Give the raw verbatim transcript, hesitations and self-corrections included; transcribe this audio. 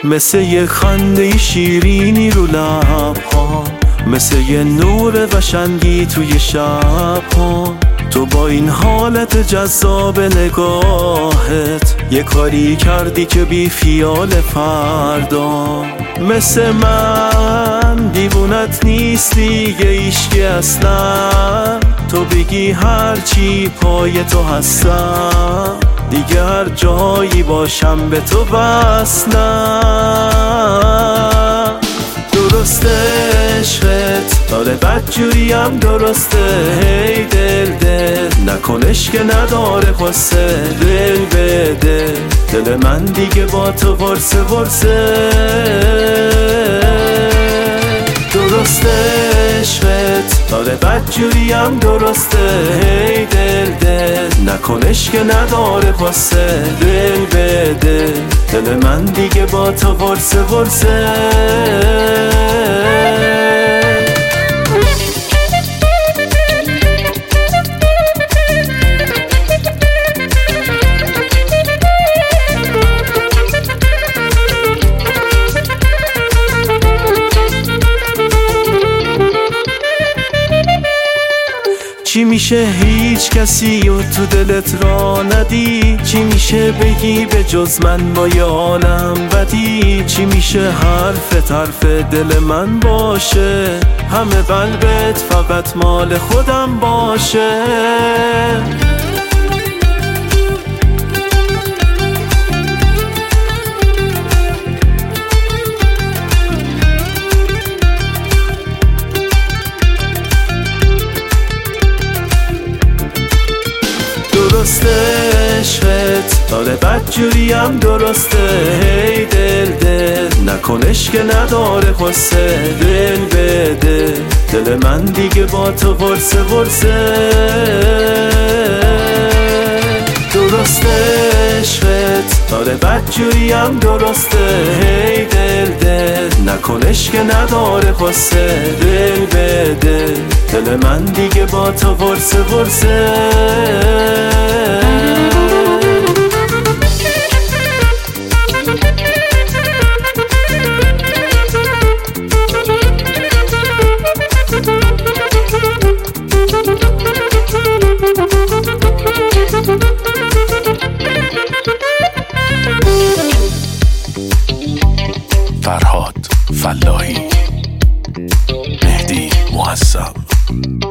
مثل یه خنده شیرینی رو لب‌ها، مثل یه نور قشنگی توی شب‌ها. تو با این حالت جذاب نگاهت یه کاری کردی که بی خیال فردا. مثل من دیوونت نیست دیگه هیچکی اصلا، تو بگی هرچی پای تو هستم، دیگه هر جایی باشم به تو وصلم. درسته عشقت داره بدجوریم، درسته هی دل دل نکنش که نداره قصه، دل بده دل من دیگه با تو ورسه ورسه. درسته عشقت داره بدجوریم، درسته هی دل دل نکنش که نداره قصه، دل بده دل من دیگه با تو ورسه ورسه. چی میشه هیچ کسی و تو دلت را ندی؟ چی میشه بگی به جز من با یه عالم بدی؟ چی میشه حرف طرف دل من باشه، همه قلبت فقط مال خودم باشه؟ درسته عشقت داره بدجوریم، درسته هی دل دل نکنش که نداره قصه، دل بده دل من دیگه با تو ورسه ورسه. درسته عشقت داره بدجوریم، درسته هی دل دل نکنش که نداره قصه، دل بده دل من دیگه با تو ورسه ورسه. فرهاد فلاحی، مهدی معصب.